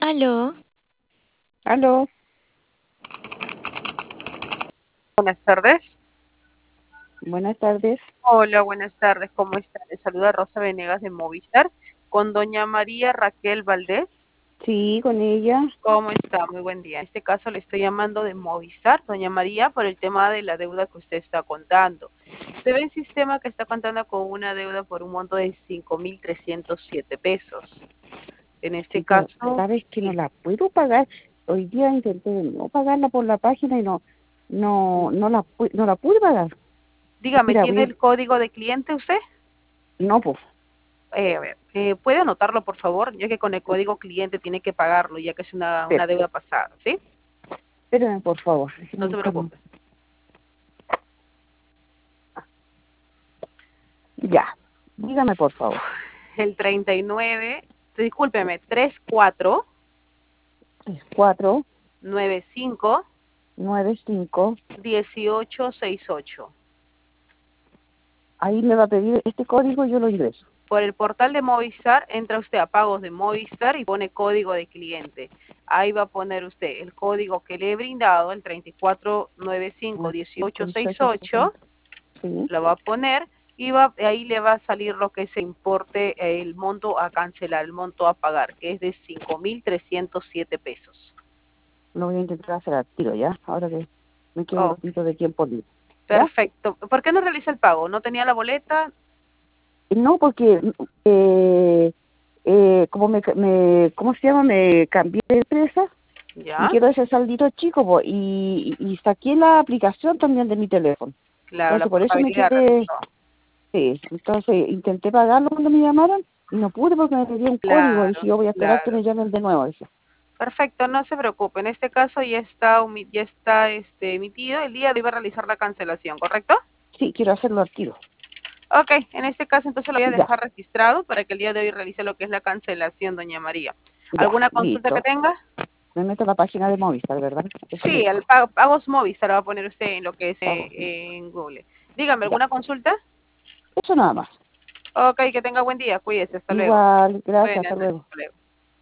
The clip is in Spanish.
Aló, Aló, Buenas tardes. buenas tardes. Hola, buenas tardes. ¿Cómo está? Le saluda Rosa Venegas de Movistar con doña María Raquel Valdés. Sí, con ella. ¿Cómo está? Muy buen día. En este caso le estoy llamando de Movistar, doña María, por el tema de la deuda que usted está contando. Se ve en sistema que está contando con una deuda por un monto de 5.307 pesos. En este Sí, pero caso, sabes que no sí. la puedo pagar. Hoy día intenté no pagarla por la página y no la pude pagar. Dígame, Mira, ¿tiene el código de cliente usted? no, pues, A ver, ¿puede anotarlo, por favor? Ya que con el código cliente tiene que pagarlo, ya que es una espera, deuda pasada, ¿sí? espérame, por favor. Déjame No se buscarlo. preocupe. Ya, dígame, por favor. El 39, discúlpeme, 34 Es 4, 95 9, 5. 1868. Ahí me va a pedir este código y yo lo ingreso. Por el portal de Movistar, entra usted a pagos de Movistar y pone código de cliente. Ahí va a poner usted el código que le he brindado, el 3495 Ah, 18, 1868. sí, Lo va a poner y ahí le va a salir lo que es el importe, el monto a cancelar, el monto a pagar, que es de 5.307 pesos. lo voy a intentar hacer al tiro, ¿ya? Ahora que me queda un Oh, ratito de tiempo libre. ¿Ya? perfecto. ¿Por qué no realiza el pago? ¿No tenía la boleta? No, porque como ¿cómo se llama? Me cambié de empresa y Ya, quiero ese saldito chico, po, y saqué la aplicación también de mi teléfono. claro, la Entonces, por eso me portabilidad quedé, realizó. sí, entonces intenté pagarlo cuando me llamaron y no pude porque me pedía un código. Dije, Claro, yo voy a esperar que claro. me llamen de nuevo. Dije, Perfecto, no se preocupe. En este caso ya está emitido. El día de hoy va a realizar la cancelación, ¿correcto? sí, quiero hacerlo al tiro. Ok, en este caso entonces lo voy a Ya, dejar registrado para que el día de hoy realice lo que es la cancelación, doña María. ya, ¿Alguna consulta que listo. tenga? Me meto a la página de Movistar, ¿verdad? Eso me Sí, el dijo. pagos Movistar lo va a poner usted en lo que es Pago. en Google. Dígame, Ya, ¿alguna consulta? eso nada más. Ok, que tenga buen día, cuídese, hasta luego. Igual, gracias, hasta Buenas noches, luego. hasta luego.